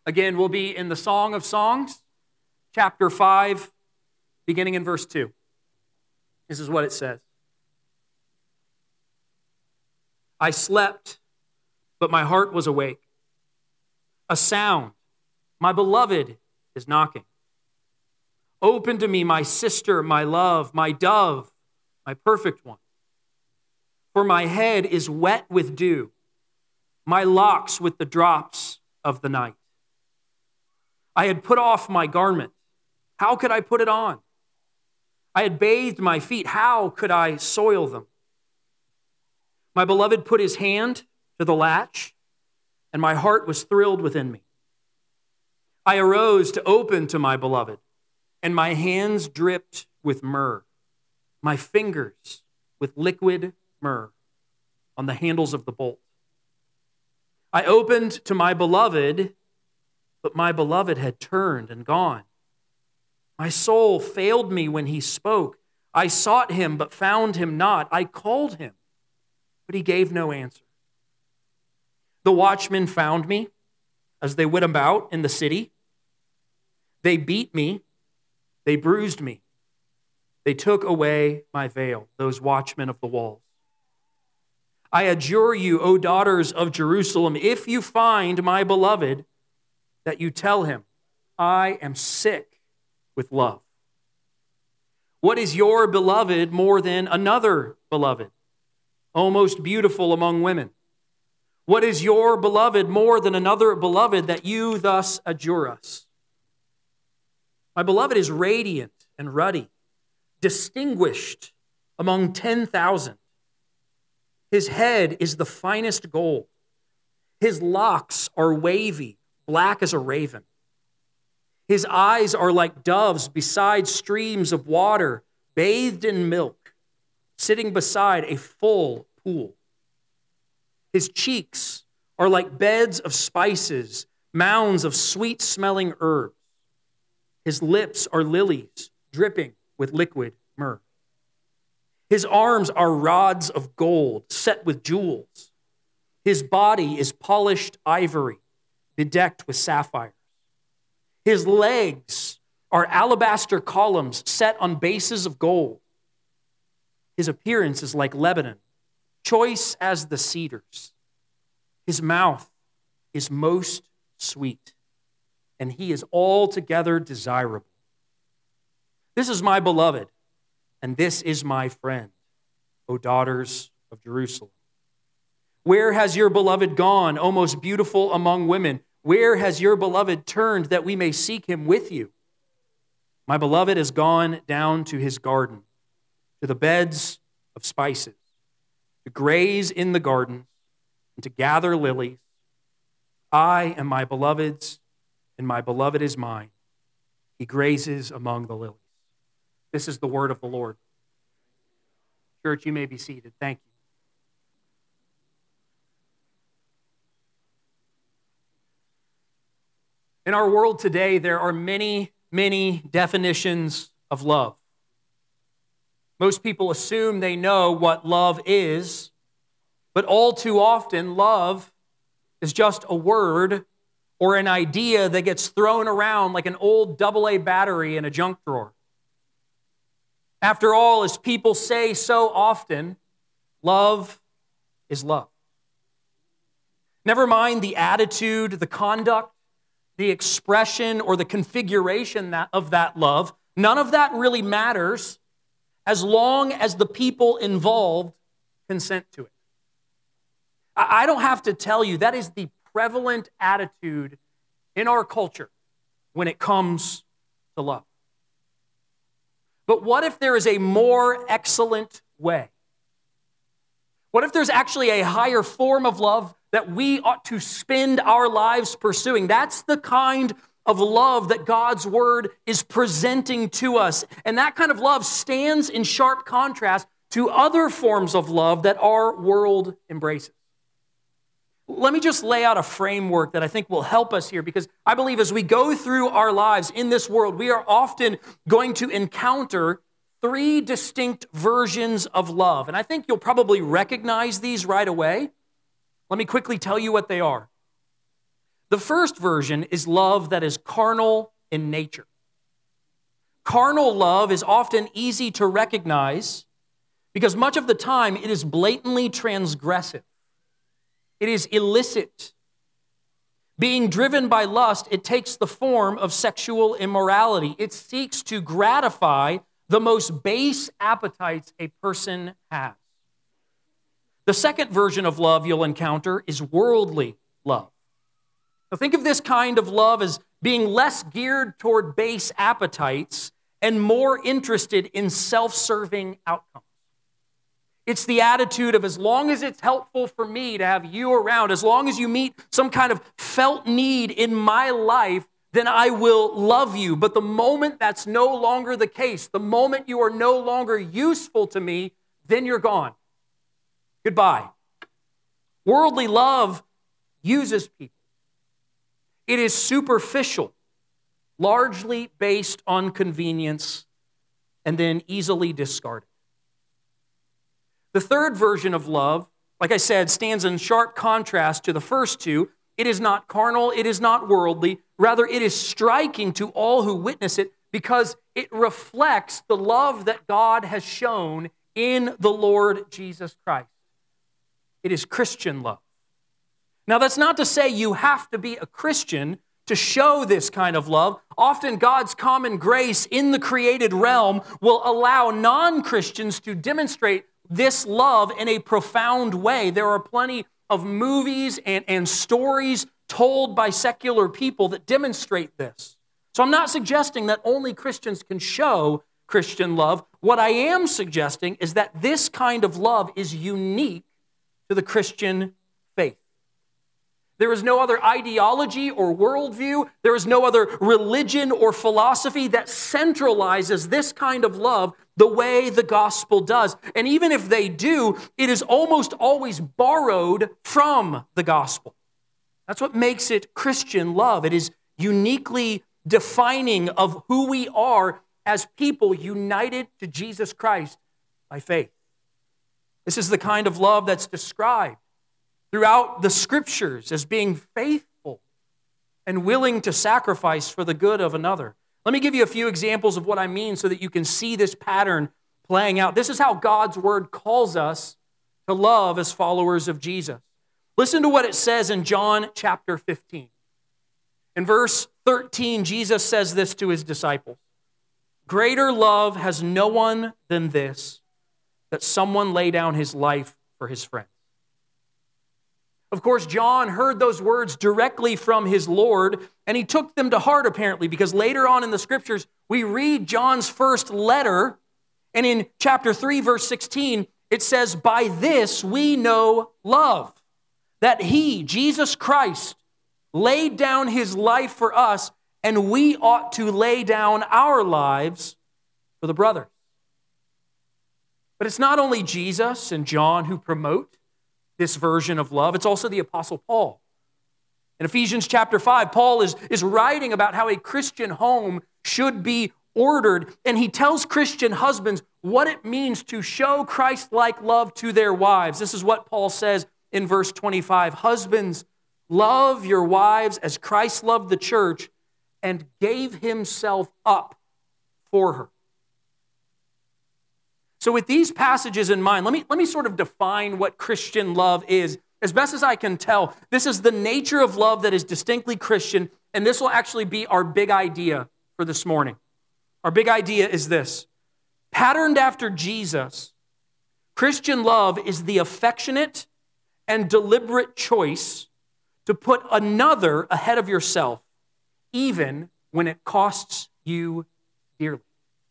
Again, we'll be in the Song of Songs, chapter 5, beginning in verse 2. This is what it says. I slept, but my heart was awake. A sound, my beloved is knocking. Open to me, my sister, my love, my dove, my perfect one. For my head is wet with dew, my locks with the drops of the night. I had put off my garment. How could I put it on? I had bathed my feet. How could I soil them? My beloved put his hand to the latch, and my heart was thrilled within me. I arose to open to my beloved, and my hands dripped with myrrh, my fingers with liquid myrrh on the handles of the bolt. I opened to my beloved, but my beloved had turned and gone. My soul failed me when he spoke. I sought him, but found him not. I called him, but he gave no answer. The watchmen found me as they went about in the city. They beat me. They bruised me. They took away my veil, those watchmen of the walls. I adjure you, O daughters of Jerusalem, if you find my beloved, that you tell him, I am sick with love. What is your beloved more than another beloved, O most beautiful among women? What is your beloved more than another beloved that you thus adjure us? My beloved is radiant and ruddy, distinguished among 10,000. His head is the finest gold. His locks are wavy, black as a raven. His eyes are like doves beside streams of water, bathed in milk, sitting beside a full pool. His cheeks are like beds of spices, mounds of sweet-smelling herbs. His lips are lilies, dripping with liquid myrrh. His arms are rods of gold, set with jewels. His body is polished ivory, bedecked with sapphires. His legs are alabaster columns set on bases of gold. His appearance is like Lebanon, choice as the cedars. His mouth is most sweet, and he is altogether desirable. This is my beloved, and this is my friend, O daughters of Jerusalem. Where has your beloved gone, O most beautiful among women? Where has your beloved turned that we may seek him with you? My beloved has gone down to his garden, to the beds of spices, to graze in the garden, and to gather lilies. I am my beloved's, and my beloved is mine. He grazes among the lilies. This is the word of the Lord. Church, you may be seated. Thank you. In our world today, there are many, many definitions of love. Most people assume they know what love is, but all too often, love is just a word or an idea that gets thrown around like an old AA battery in a junk drawer. After all, as people say so often, love is love. Never mind the attitude, the conduct, the expression, or the configuration of that love. None of that really matters as long as the people involved consent to it. I don't have to tell you, that is the prevalent attitude in our culture when it comes to love. But what if there is a more excellent way? What if there's actually a higher form of love that we ought to spend our lives pursuing? That's the kind of love that God's Word is presenting to us. And that kind of love stands in sharp contrast to other forms of love that our world embraces. Let me just lay out a framework that I think will help us here, because I believe as we go through our lives in this world, we are often going to encounter three distinct versions of love. And I think you'll probably recognize these right away. Let me quickly tell you what they are. The first version is love that is carnal in nature. Carnal love is often easy to recognize because much of the time it is blatantly transgressive. It is illicit. Being driven by lust, it takes the form of sexual immorality. It seeks to gratify the most base appetites a person has. The second version of love you'll encounter is worldly love. Now think of this kind of love as being less geared toward base appetites and more interested in self-serving outcomes. It's the attitude of, as long as it's helpful for me to have you around, as long as you meet some kind of felt need in my life, then I will love you. But the moment that's no longer the case, the moment you are no longer useful to me, then you're gone. Goodbye. Worldly love uses people. It is superficial, largely based on convenience, and then easily discarded. The third version of love, like I said, stands in sharp contrast to the first two. It is not carnal, it is not worldly. Rather, it is striking to all who witness it because it reflects the love that God has shown in the Lord Jesus Christ. It is Christian love. Now, that's not to say you have to be a Christian to show this kind of love. Often God's common grace in the created realm will allow non-Christians to demonstrate this love in a profound way. There are plenty of movies and stories told by secular people that demonstrate this. So I'm not suggesting that only Christians can show Christian love. What I am suggesting is that this kind of love is unique to the Christian faith. There is no other ideology or worldview. There is no other religion or philosophy that centralizes this kind of love the way the gospel does. And even if they do, it is almost always borrowed from the gospel. That's what makes it Christian love. It is uniquely defining of who we are as people united to Jesus Christ by faith. This is the kind of love that's described throughout the Scriptures as being faithful and willing to sacrifice for the good of another. Let me give you a few examples of what I mean so that you can see this pattern playing out. This is how God's Word calls us to love as followers of Jesus. Listen to what it says in John chapter 15. In verse 13, Jesus says this to his disciples: "Greater love has no one than this, that someone lay down his life for his friends." Of course, John heard those words directly from his Lord, and he took them to heart apparently, because later on in the Scriptures, we read John's first letter, and in chapter 3, verse 16, it says, "By this we know love, that he, Jesus Christ, laid down his life for us, and we ought to lay down our lives for the brothers." But it's not only Jesus and John who promote this version of love, it's also the Apostle Paul. In Ephesians chapter 5, Paul is writing about how a Christian home should be ordered, and he tells Christian husbands what it means to show Christ-like love to their wives. This is what Paul says in verse 25: "Husbands, love your wives as Christ loved the church and gave himself up for her." So with these passages in mind, let me sort of define what Christian love is. As best as I can tell, this is the nature of love that is distinctly Christian, and this will actually be our big idea for this morning. Our big idea is this: patterned after Jesus, Christian love is the affectionate and deliberate choice to put another ahead of yourself, even when it costs you dearly.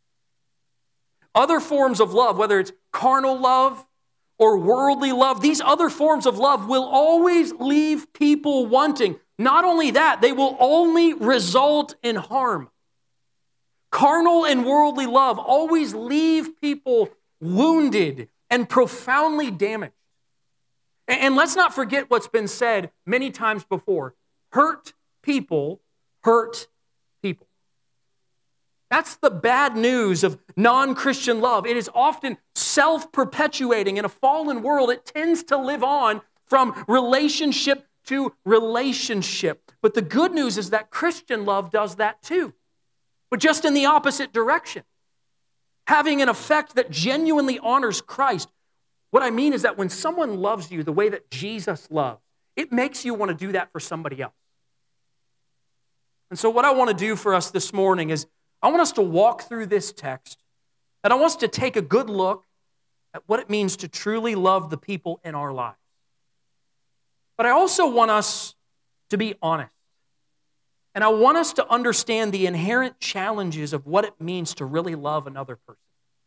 Other forms of love, whether it's carnal love or worldly love, these other forms of love will always leave people wanting. Not only that, they will only result in harm. Carnal and worldly love always leave people wounded and profoundly damaged. And let's not forget what's been said many times before: hurt people hurt people. That's the bad news of non-Christian love. It is often self-perpetuating. In a fallen world, it tends to live on from relationship to relationship. But the good news is that Christian love does that too, but just in the opposite direction, having an effect that genuinely honors Christ. What I mean is that when someone loves you the way that Jesus loves, it makes you want to do that for somebody else. And so what I want to do for us this morning is I want us to walk through this text, and I want us to take a good look at what it means to truly love the people in our lives. But I also want us to be honest. And I want us to understand the inherent challenges of what it means to really love another person.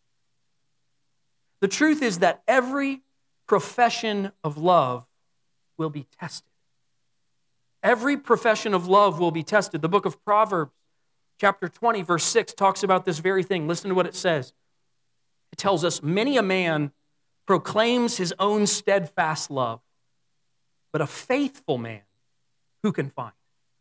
The truth is that every profession of love will be tested. Every profession of love will be tested. The book of Proverbs, chapter 20, verse 6, talks about this very thing. Listen to what it says. It tells us, many a man proclaims his own steadfast love, but a faithful man who can find?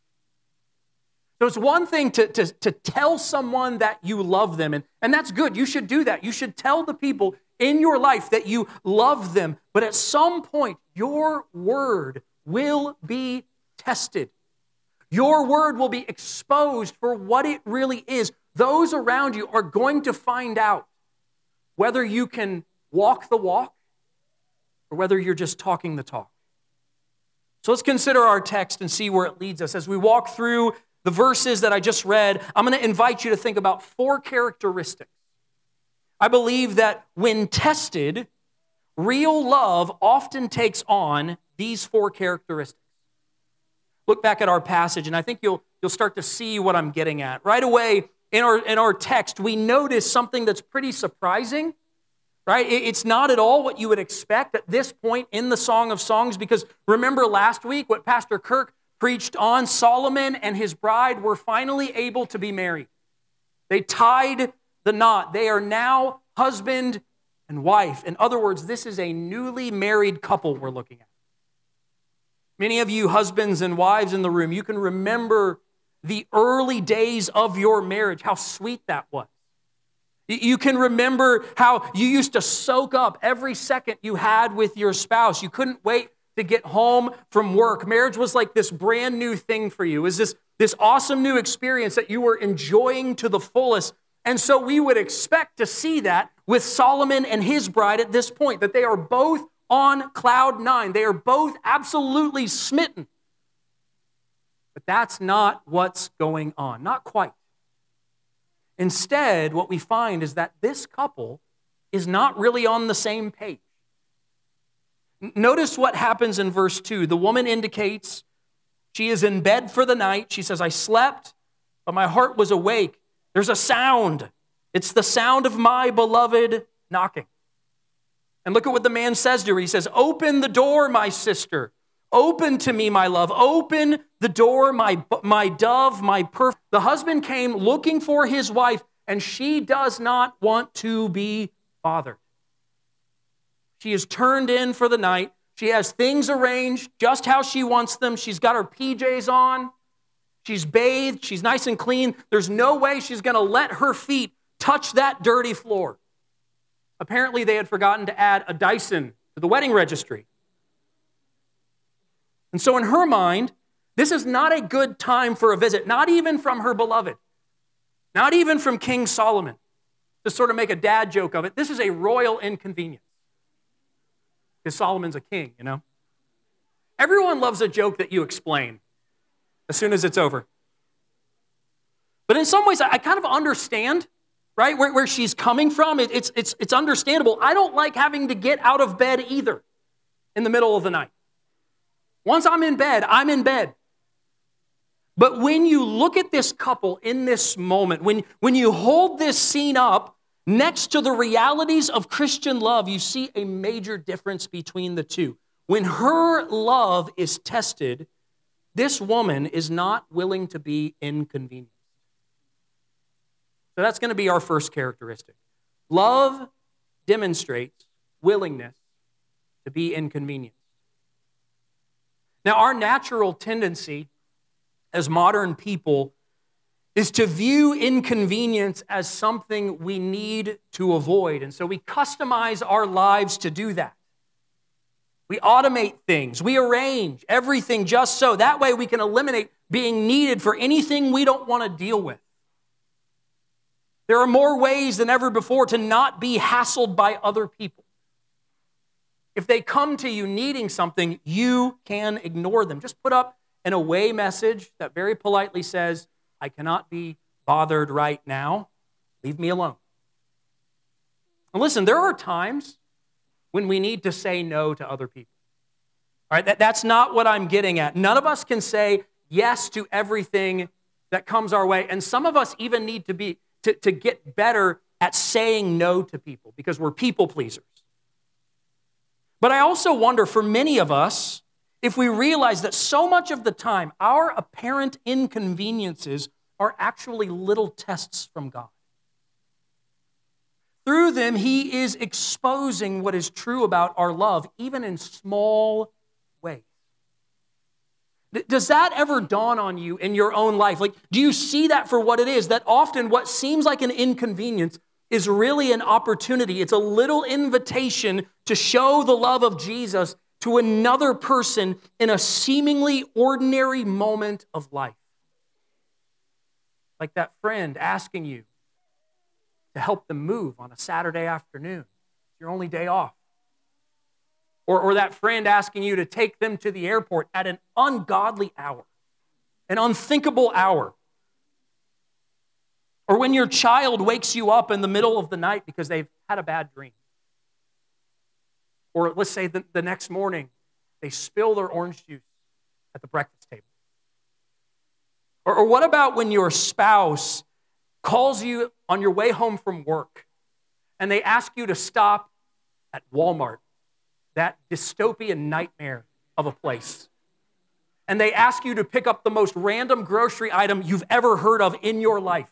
So it's one thing to tell someone that you love them, and that's good. You should do that. You should tell the people in your life that you love them, but at some point, your word will be tested. Your word will be exposed for what it really is. Those around you are going to find out whether you can walk the walk or whether you're just talking the talk. So let's consider our text and see where it leads us. As we walk through the verses that I just read, I'm going to invite you to think about 4 characteristics. I believe that when tested, real love often takes on these 4 characteristics. Look back at our passage, and I think you'll start to see what I'm getting at. Right away in our text, we notice something that's pretty surprising, right? It's not at all what you would expect at this point in the Song of Songs, because remember last week what Pastor Kirk preached on, Solomon and his bride were finally able to be married. They tied the knot. They are now husband and wife. In other words, this is a newly married couple we're looking at. Many of you husbands and wives in the room, you can remember the early days of your marriage, how sweet that was. You can remember how you used to soak up every second you had with your spouse. You couldn't wait to get home from work. Marriage was like this brand new thing for you. It was this awesome new experience that you were enjoying to the fullest. And so we would expect to see that with Solomon and his bride at this point, that they are both on cloud 9. They are both absolutely smitten. But that's not what's going on. Not quite. Instead, what we find is that this couple is not really on the same page. Notice what happens in verse 2. The woman indicates she is in bed for the night. She says, I slept, but my heart was awake. There's a sound. It's the sound of my beloved knocking. And look at what the man says to her. He says, open the door, my sister. Open to me, my love. Open the door, my dove, my perfect. The husband came looking for his wife, and she does not want to be bothered. She is turned in for the night. She has things arranged just how she wants them. She's got her PJs on. She's bathed. She's nice and clean. There's no way she's going to let her feet touch that dirty floor. Apparently, they had forgotten to add a Dyson to the wedding registry. And so in her mind, this is not a good time for a visit, not even from her beloved, not even from King Solomon. To sort of make a dad joke of it, this is a royal inconvenience. Because Solomon's a king, you know? Everyone loves a joke that you explain as soon as it's over. But in some ways, I kind of understand, right, where she's coming from. It's understandable. I don't like having to get out of bed either in the middle of the night. Once I'm in bed, I'm in bed. But when you look at this couple in this moment, when you hold this scene up next to the realities of Christian love, you see a major difference between the two. When her love is tested, this woman is not willing to be inconvenienced. So that's going to be our first characteristic. Love demonstrates willingness to be inconvenienced. Now, our natural tendency as modern people is to view inconvenience as something we need to avoid. And so we customize our lives to do that. We automate things. We arrange everything just so. That way we can eliminate being needed for anything we don't want to deal with. There are more ways than ever before to not be hassled by other people. If they come to you needing something, you can ignore them. Just put up an away message that very politely says, I cannot be bothered right now. Leave me alone. And listen, there are times when we need to say no to other people. All right, that's not what I'm getting at. None of us can say yes to everything that comes our way. And some of us even need to get better at saying no to people because we're people pleasers. But I also wonder, for many of us, if we realize that so much of the time, our apparent inconveniences are actually little tests from God. Through them, He is exposing what is true about our love, even in small ways. Does that ever dawn on you in your own life? Like, do you see that for what it is? That often what seems like an inconvenience is really an opportunity. It's a little invitation to show the love of Jesus to another person in a seemingly ordinary moment of life. Like that friend asking you to help them move on a Saturday afternoon. It's your only day off. Or that friend asking you to take them to the airport at an ungodly hour, an unthinkable hour. Or when your child wakes you up in the middle of the night because they've had a bad dream. Or let's say the next morning, they spill their orange juice at the breakfast table. Or what about when your spouse calls you on your way home from work and they ask you to stop at Walmart, that dystopian nightmare of a place. And they ask you to pick up the most random grocery item you've ever heard of in your life.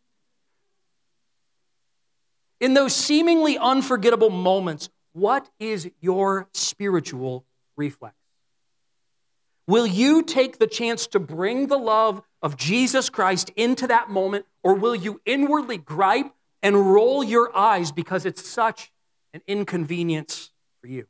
In those seemingly unforgettable moments, what is your spiritual reflex? Will you take the chance to bring the love of Jesus Christ into that moment, or will you inwardly gripe and roll your eyes because it's such an inconvenience for you?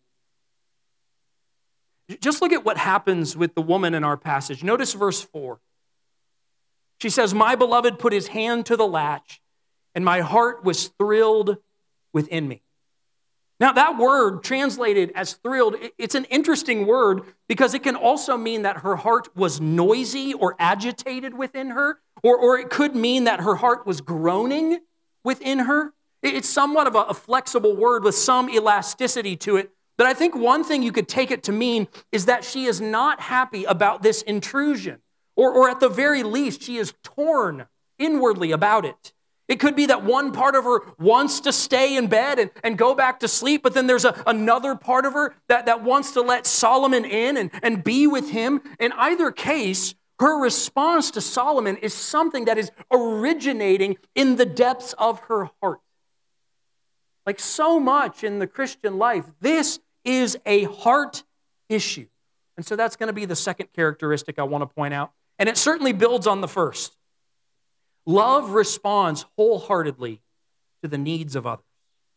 Just look at what happens with the woman in our passage. Notice verse 4. She says, "My beloved put his hand to the latch, and my heart was thrilled within me." Now, that word translated as thrilled, it's an interesting word because it can also mean that her heart was noisy or agitated within her, or it could mean that her heart was groaning within her. It's somewhat of a flexible word with some elasticity to it. But I think one thing you could take it to mean is that she is not happy about this intrusion, or at the very least, she is torn inwardly about it. It could be that one part of her wants to stay in bed and go back to sleep, but then there's another part of her that wants to let Solomon in and be with him. In either case, her response to Solomon is something that is originating in the depths of her heart. Like so much in the Christian life, this is a heart issue. And so that's going to be the second characteristic I want to point out. And it certainly builds on the first. Love responds wholeheartedly to the needs of others.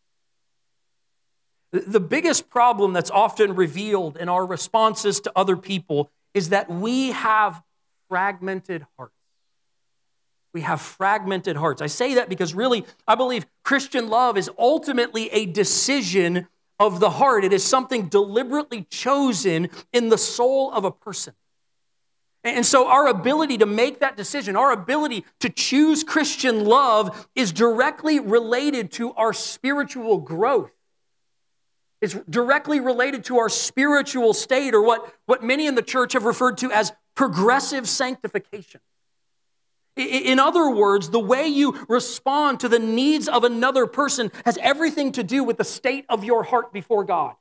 The biggest problem that's often revealed in our responses to other people is that we have fragmented hearts. We have fragmented hearts. I say that because really, I believe Christian love is ultimately a decision of the heart. It is something deliberately chosen in the soul of a person. And so our ability to make that decision, our ability to choose Christian love is directly related to our spiritual growth. It's directly related to our spiritual state, or what many in the church have referred to as progressive sanctification. In other words, the way you respond to the needs of another person has everything to do with the state of your heart before God.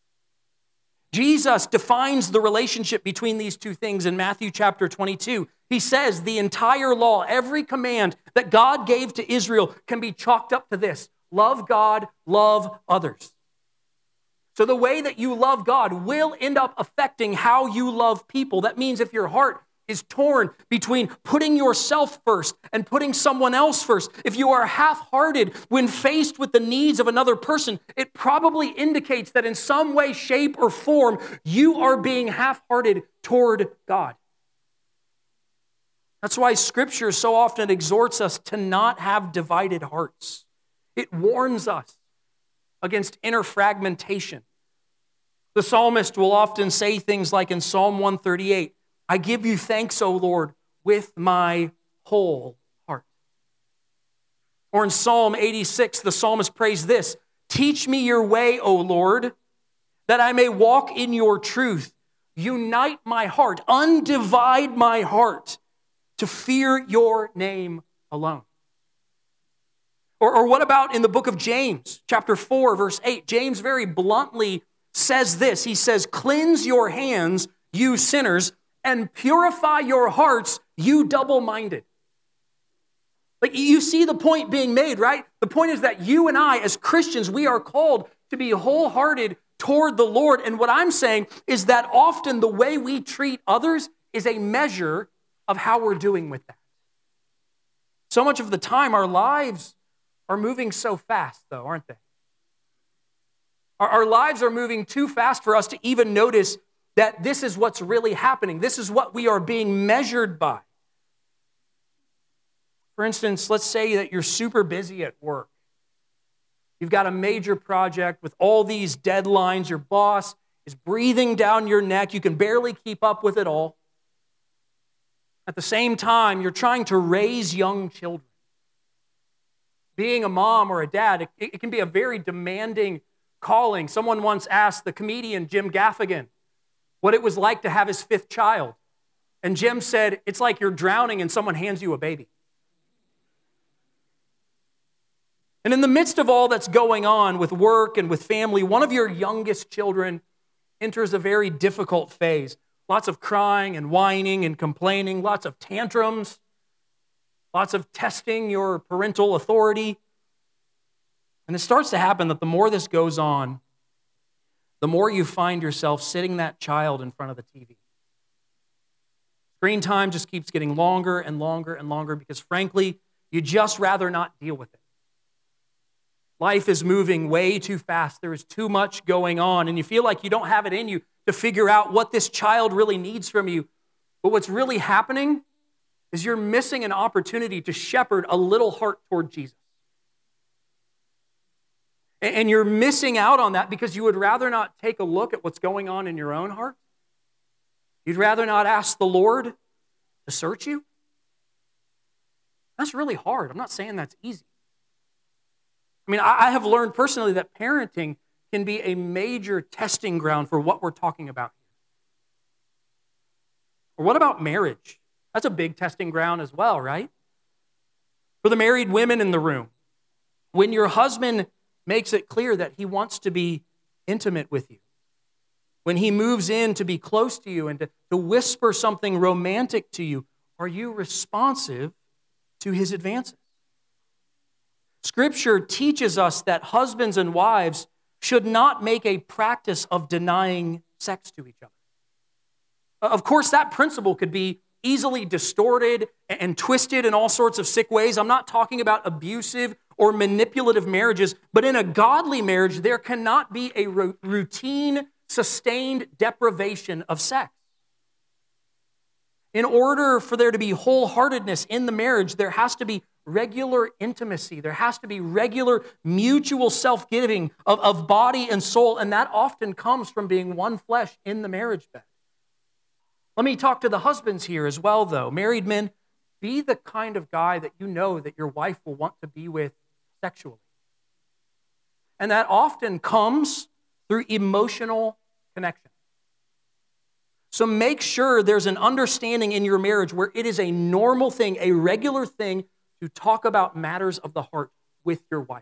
Jesus defines the relationship between these two things in Matthew chapter 22. He says the entire law, every command that God gave to Israel can be chalked up to this: love God, love others. So the way that you love God will end up affecting how you love people. That means if your heart is torn between putting yourself first and putting someone else first, if you are half-hearted when faced with the needs of another person, it probably indicates that in some way, shape, or form, you are being half-hearted toward God. That's why Scripture so often exhorts us to not have divided hearts. It warns us against inner fragmentation. The psalmist will often say things like in Psalm 138, I give you thanks, O Lord, with my whole heart. Or in Psalm 86, the psalmist prays this, teach me your way, O Lord, that I may walk in your truth. Unite my heart, undivide my heart to fear your name alone. Or what about in the book of James, chapter 4, verse 8? James very bluntly says this. He says, cleanse your hands, you sinners, and purify your hearts, you double-minded. Like, you see the point being made, right? The point is that you and I, as Christians, we are called to be wholehearted toward the Lord. And what I'm saying is that often the way we treat others is a measure of how we're doing with that. So much of the time, our lives are moving so fast, though, aren't they? Our lives are moving too fast for us to even notice that this is what's really happening. This is what we are being measured by. For instance, let's say that you're super busy at work. You've got a major project with all these deadlines. Your boss is breathing down your neck. You can barely keep up with it all. At the same time, you're trying to raise young children. Being a mom or a dad, it can be a very demanding calling. Someone once asked the comedian Jim Gaffigan what it was like to have his fifth child. And Jim said, it's like you're drowning and someone hands you a baby. And in the midst of all that's going on with work and with family, one of your youngest children enters a very difficult phase. Lots of crying and whining and complaining, lots of tantrums, lots of testing your parental authority. And it starts to happen that the more this goes on, the more you find yourself sitting that child in front of the TV. Screen time just keeps getting longer and longer and longer because, frankly, you'd just rather not deal with it. Life is moving way too fast. There is too much going on, and you feel like you don't have it in you to figure out what this child really needs from you. But what's really happening is you're missing an opportunity to shepherd a little heart toward Jesus. And you're missing out on that because you would rather not take a look at what's going on in your own heart. You'd rather not ask the Lord to search you. That's really hard. I'm not saying that's easy. I mean, I have learned personally that parenting can be a major testing ground for what we're talking about here. Or what about marriage? That's a big testing ground as well, right? For the married women in the room, when your husband makes it clear that he wants to be intimate with you, when he moves in to be close to you and to whisper something romantic to you, are you responsive to his advances? Scripture teaches us that husbands and wives should not make a practice of denying sex to each other. Of course, that principle could be easily distorted and twisted in all sorts of sick ways. I'm not talking about abusive or manipulative marriages, but in a godly marriage, there cannot be a routine, sustained deprivation of sex. In order for there to be wholeheartedness in the marriage, there has to be regular intimacy. There has to be regular mutual self-giving of body and soul, and that often comes from being one flesh in the marriage bed. Let me talk to the husbands here as well, though. Married men, be the kind of guy that you know that your wife will want to be with sexually. And that often comes through emotional connection. So make sure there's an understanding in your marriage where it is a normal thing, a regular thing to talk about matters of the heart with your wife.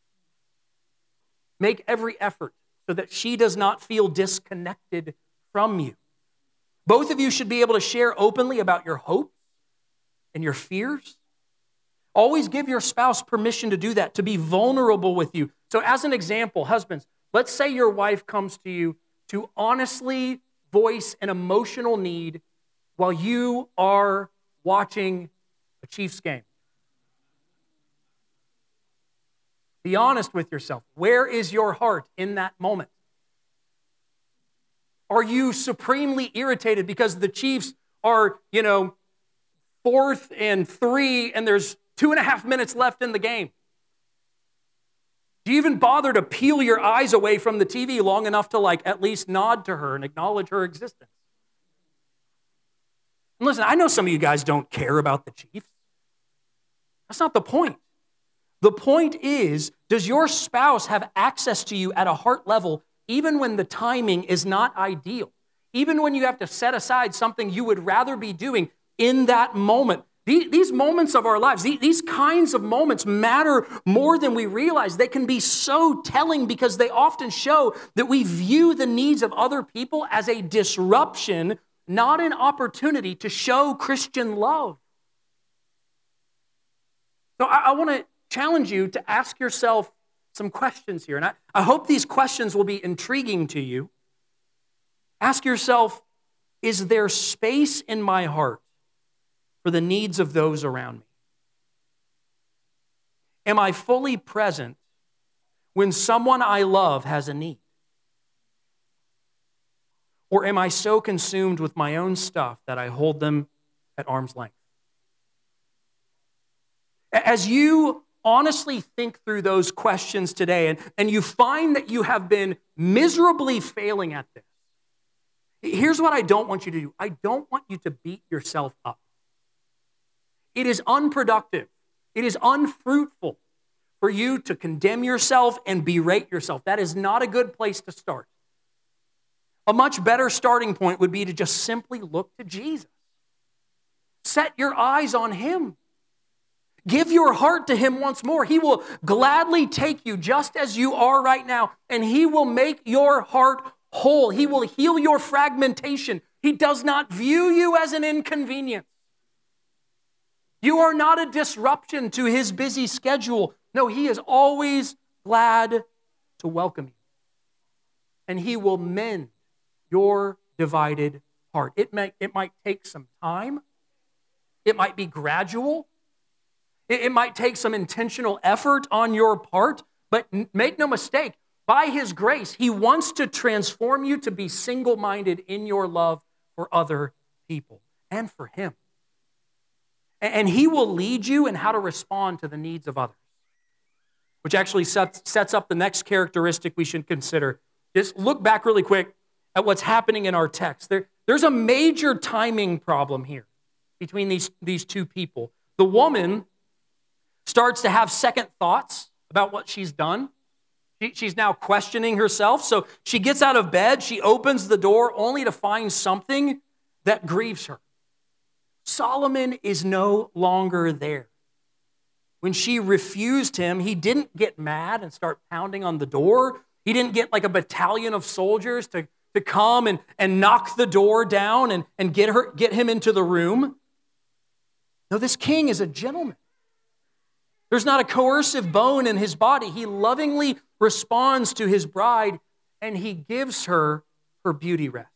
Make every effort so that she does not feel disconnected from you. Both of you should be able to share openly about your hopes and your fears. Always give your spouse permission to do that, to be vulnerable with you. So as an example, husbands, let's say your wife comes to you to honestly voice an emotional need while you are watching a Chiefs game? Be honest with yourself. Where is your heart in that moment? Are you supremely irritated because the Chiefs are, 4th and 3 and there's 2.5 minutes left in the game? Do you even bother to peel your eyes away from the TV long enough to at least nod to her and acknowledge her existence? And listen, I know some of you guys don't care about the Chiefs. That's not the point. The point is, does your spouse have access to you at a heart level even when the timing is not ideal? Even when you have to set aside something you would rather be doing in that moment? These moments of our lives, these kinds of moments matter more than we realize. They can be so telling because they often show that we view the needs of other people as a disruption, not an opportunity to show Christian love. So I want to challenge you to ask yourself some questions here. And I hope these questions will be intriguing to you. Ask yourself, is there space in my heart for the needs of those around me? Am I fully present when someone I love has a need? Or am I so consumed with my own stuff that I hold them at arm's length? As you honestly think through those questions today, and you find that you have been miserably failing at this, here's what I don't want you to do. I don't want you to beat yourself up. It is unproductive. It is unfruitful for you to condemn yourself and berate yourself. That is not a good place to start. A much better starting point would be to just simply look to Jesus. Set your eyes on Him. Give your heart to Him once more. He will gladly take you just as you are right now, and He will make your heart whole. He will heal your fragmentation. He does not view you as an inconvenience. You are not a disruption to His busy schedule. No, He is always glad to welcome you. And He will mend your divided heart. It might take some time. It might be gradual. It might take some intentional effort on your part. But make no mistake, by His grace, He wants to transform you to be single-minded in your love for other people and for Him. And He will lead you in how to respond to the needs of others, which actually sets up the next characteristic we should consider. Just look back really quick at what's happening in our text. There's a major timing problem here between these two people. The woman starts to have second thoughts about what she's done. She's now questioning herself. So she gets out of bed, she opens the door only to find something that grieves her. Solomon is no longer there. When she refused him, he didn't get mad and start pounding on the door. He didn't get like a battalion of soldiers to come and knock the door down and get him into the room. No, this king is a gentleman. There's not a coercive bone in his body. He lovingly responds to his bride, and he gives her her beauty rest.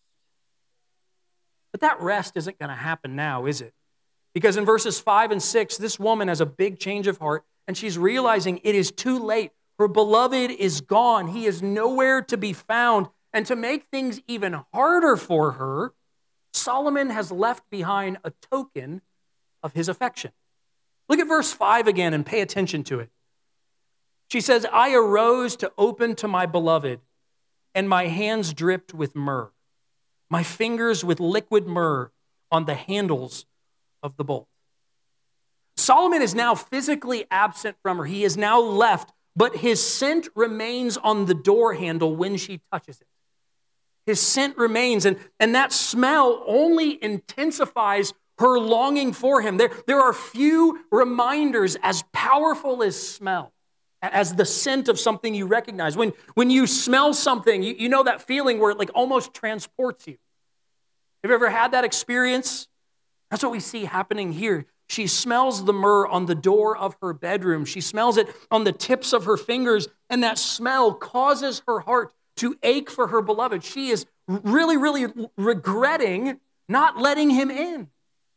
But that rest isn't going to happen now, is it? Because in verses 5 and 6, this woman has a big change of heart, and she's realizing it is too late. Her beloved is gone. He is nowhere to be found. And to make things even harder for her, Solomon has left behind a token of his affection. Look at verse 5 again and pay attention to it. She says, I arose to open to my beloved, and my hands dripped with myrrh, my fingers with liquid myrrh on the handles of the bowl. Solomon is now physically absent from her. He is now left, but his scent remains on the door handle when she touches it. His scent remains, and that smell only intensifies her longing for him. There are few reminders as powerful as smell, as the scent of something you recognize. When you smell something, you know that feeling where it like almost transports you. Have you ever had that experience? That's what we see happening here. She smells the myrrh on the door of her bedroom. She smells it on the tips of her fingers, and that smell causes her heart to ache for her beloved. She is really, really regretting not letting him in.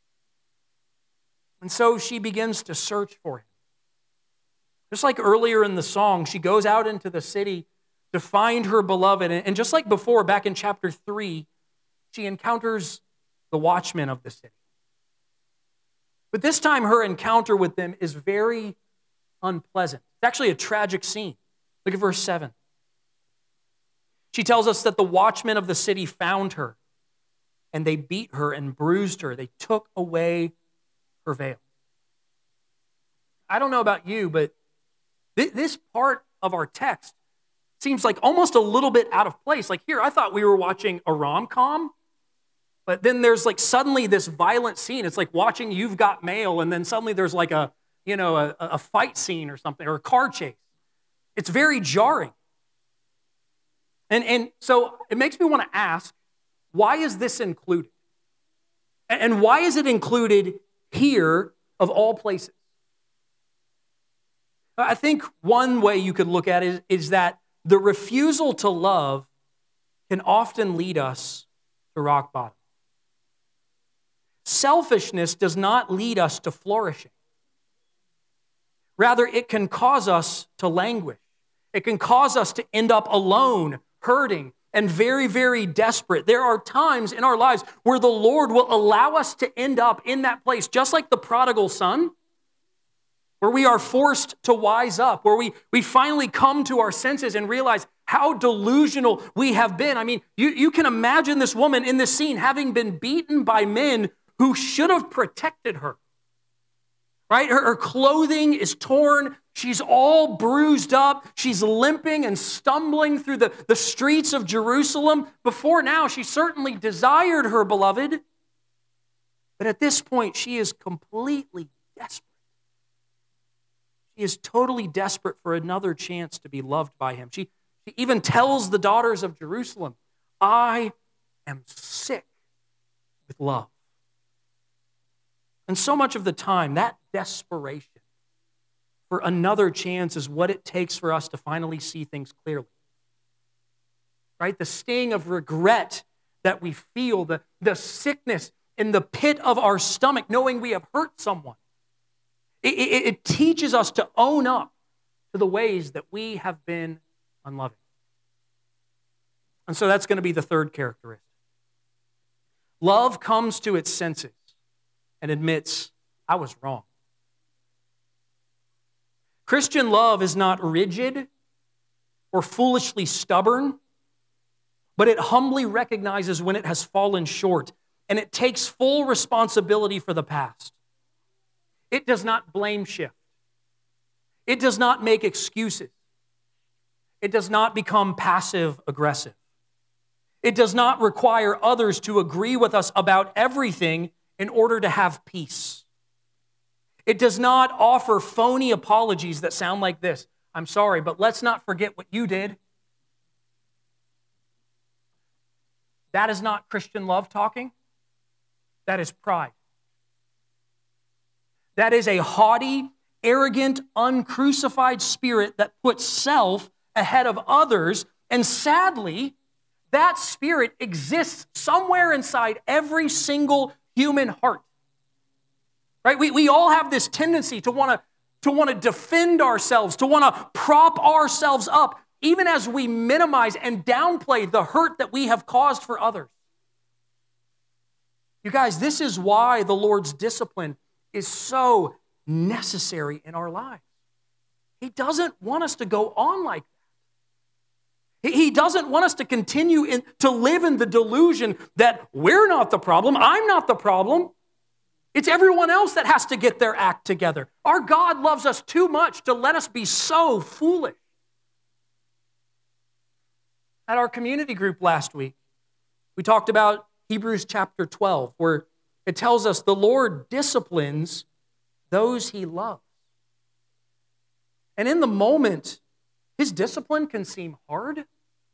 And so she begins to search for him. Just like earlier in the song, she goes out into the city to find her beloved. And just like before, back in chapter 3, she encounters the watchmen of the city. But this time, her encounter with them is very unpleasant. It's actually a tragic scene. Look at verse 7. She tells us that the watchmen of the city found her, and they beat her and bruised her. They took away her veil. I don't know about you, but this part of our text seems like almost a little bit out of place. Like here, I thought we were watching a rom-com, but then there's like suddenly this violent scene. It's like watching You've Got Mail, and then suddenly there's like a fight scene or something, or a car chase. It's very jarring. And so it makes me want to ask, why is this included? And why is it included here of all places? I think one way you could look at it is that the refusal to love can often lead us to rock bottom. Selfishness does not lead us to flourishing. Rather, it can cause us to languish. It can cause us to end up alone, hurting, and very, very desperate. There are times in our lives where the Lord will allow us to end up in that place, just like the prodigal son, where we are forced to wise up, where we finally come to our senses and realize how delusional we have been. I mean, you can imagine this woman in this scene having been beaten by men who should have protected her. Right? Her clothing is torn. She's all bruised up. She's limping and stumbling through the streets of Jerusalem. Before now, she certainly desired her beloved. But at this point, she is completely desperate. She is totally desperate for another chance to be loved by him. She even tells the daughters of Jerusalem, I am sick with love. And so much of the time, that desperation for another chance is what it takes for us to finally see things clearly. Right? The sting of regret that we feel, the sickness in the pit of our stomach, knowing we have hurt someone. It teaches us to own up to the ways that we have been unloving. And so that's going to be the third characteristic. Love comes to its senses and admits, I was wrong. Christian love is not rigid or foolishly stubborn, but it humbly recognizes when it has fallen short, and it takes full responsibility for the past. It does not blame shift. It does not make excuses. It does not become passive aggressive. It does not require others to agree with us about everything in order to have peace. It does not offer phony apologies that sound like this. I'm sorry, but let's not forget what you did. That is not Christian love talking. That is pride. That is a haughty, arrogant, uncrucified spirit that puts self ahead of others. And sadly, that spirit exists somewhere inside every single human heart. Right? We all have this tendency to want to defend ourselves, to want to prop ourselves up, even as we minimize and downplay the hurt that we have caused for others. You guys, this is why the Lord's discipline is so necessary in our lives. He doesn't want us to go on like that. He doesn't want us to continue to live in the delusion that we're not the problem, I'm not the problem. It's everyone else that has to get their act together. Our God loves us too much to let us be so foolish. At our community group last week, we talked about Hebrews chapter 12, where it tells us the Lord disciplines those he loves. And in the moment, his discipline can seem hard.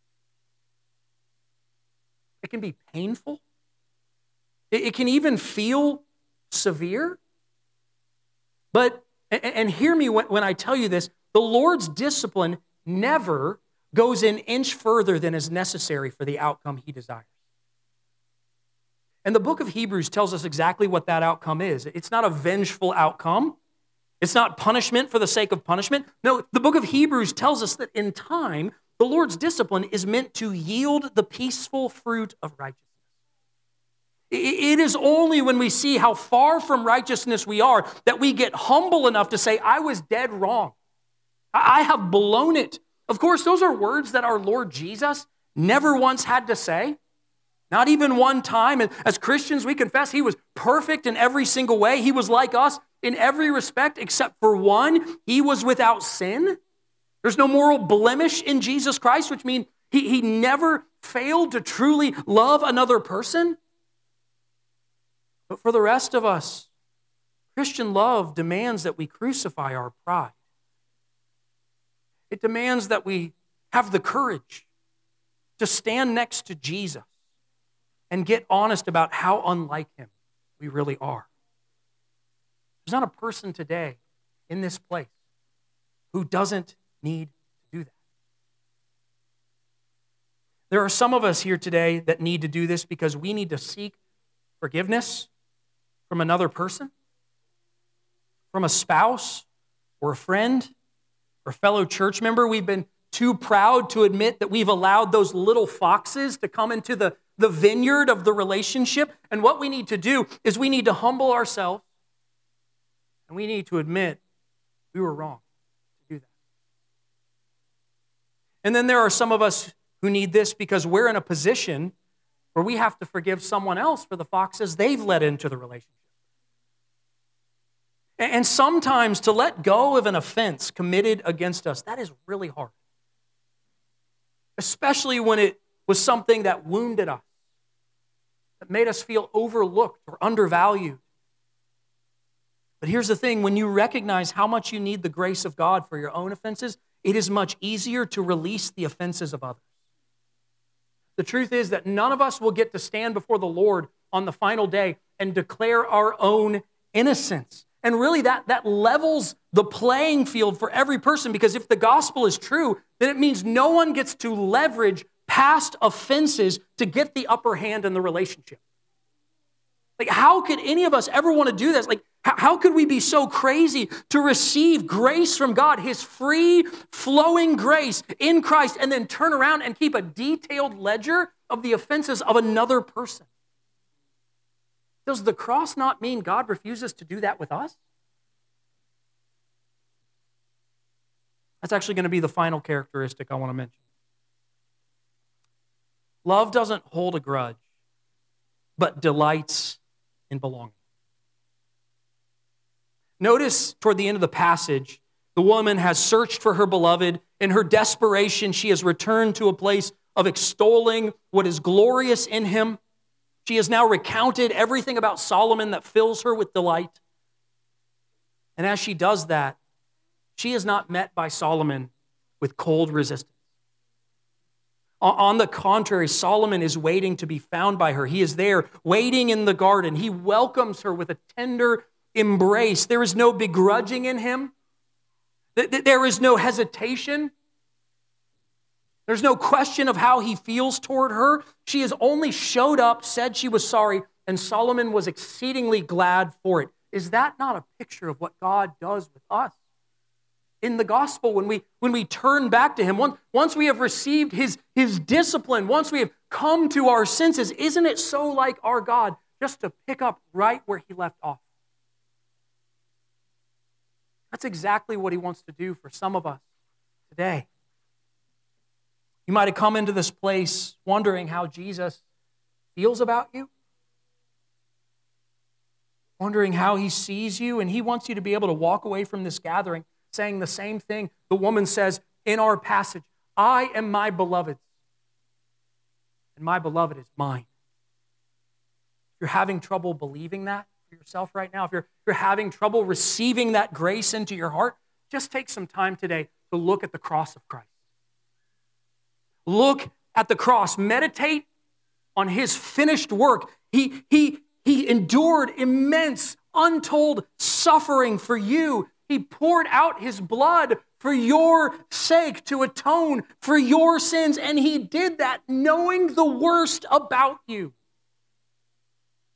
It can be painful. It can even feel severe. But, and hear me when I tell you this, the Lord's discipline never goes an inch further than is necessary for the outcome he desires. And the book of Hebrews tells us exactly what that outcome is. It's not a vengeful outcome. It's not punishment for the sake of punishment. No, the book of Hebrews tells us that in time, the Lord's discipline is meant to yield the peaceful fruit of righteousness. It is only when we see how far from righteousness we are that we get humble enough to say, I was dead wrong. I have blown it. Of course, those are words that our Lord Jesus never once had to say. Not even one time. And as Christians, we confess he was perfect in every single way. He was like us in every respect except for one. He was without sin. There's no moral blemish in Jesus Christ, which means he never failed to truly love another person. But for the rest of us, Christian love demands that we crucify our pride. It demands that we have the courage to stand next to Jesus and get honest about how unlike him we really are. There's not a person today in this place who doesn't need to do that. There are some of us here today that need to do this because we need to seek forgiveness from another person, from a spouse or a friend or fellow church member. We've been too proud to admit that we've allowed those little foxes to come into the vineyard of the relationship. And what we need to do is we need to humble ourselves and we need to admit we were wrong to do that. And then there are some of us who need this because we're in a position where we have to forgive someone else for the foxes they've let into the relationship. And sometimes to let go of an offense committed against us, that is really hard. Especially when it was something that wounded us, that made us feel overlooked or undervalued. But here's the thing, when you recognize how much you need the grace of God for your own offenses, it is much easier to release the offenses of others. The truth is that none of us will get to stand before the Lord on the final day and declare our own innocence. And really that levels the playing field for every person, because if the gospel is true, then it means no one gets to leverage past offenses to get the upper hand in the relationship. Like, how could any of us ever want to do this? Like, how could we be so crazy to receive grace from God, his free flowing grace in Christ, and then turn around and keep a detailed ledger of the offenses of another person? Does the cross not mean God refuses to do that with us? That's actually going to be the final characteristic I want to mention. Love doesn't hold a grudge, but delights in belonging. Notice toward the end of the passage, the woman has searched for her beloved. In her desperation, she has returned to a place of extolling what is glorious in him. She has now recounted everything about Solomon that fills her with delight. And as she does that, she is not met by Solomon with cold resistance. On the contrary, Solomon is waiting to be found by her. He is there waiting in the garden. He welcomes her with a tender embrace. There is no begrudging in him. There is no hesitation. There's no question of how he feels toward her. She has only showed up, said she was sorry, and Solomon was exceedingly glad for it. Is that not a picture of what God does with us? In the gospel, when we turn back to him, once we have received his discipline, once we have come to our senses, isn't it so like our God just to pick up right where he left off? That's exactly what he wants to do for some of us today. You might have come into this place wondering how Jesus feels about you, wondering how he sees you, and he wants you to be able to walk away from this gathering saying the same thing the woman says in our passage. I am my beloved's, and my beloved is mine. If you're having trouble believing that for yourself right now, if you're having trouble receiving that grace into your heart, just take some time today to look at the cross of Christ. Look at the cross. Meditate on his finished work. He endured immense, untold suffering for you. He poured out his blood for your sake to atone for your sins, and he did that knowing the worst about you.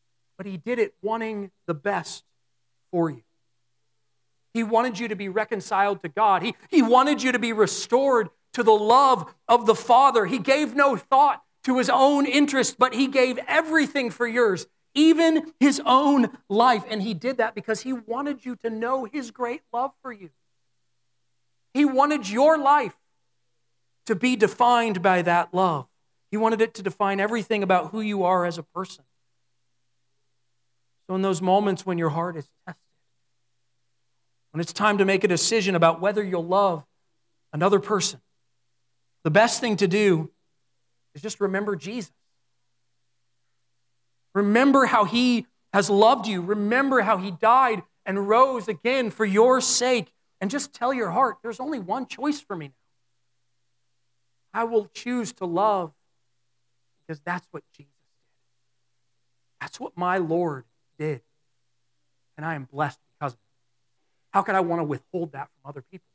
but he did it wanting the best for you. He wanted you to be reconciled to God. He wanted you to be restored to the love of the Father. He gave no thought to his own interest, but he gave everything for yours, even his own life. And he did that because he wanted you to know his great love for you. He wanted your life to be defined by that love. He wanted it to define everything about who you are as a person. So in those moments when your heart is tested, when it's time to make a decision about whether you'll love another person, the best thing to do is just remember Jesus. Remember how he has loved you. Remember how he died and rose again for your sake. And just tell your heart, there's only one choice for me now. I will choose to love because that's what Jesus did. That's what my Lord did. And I am blessed because of it. How could I want to withhold that from other people?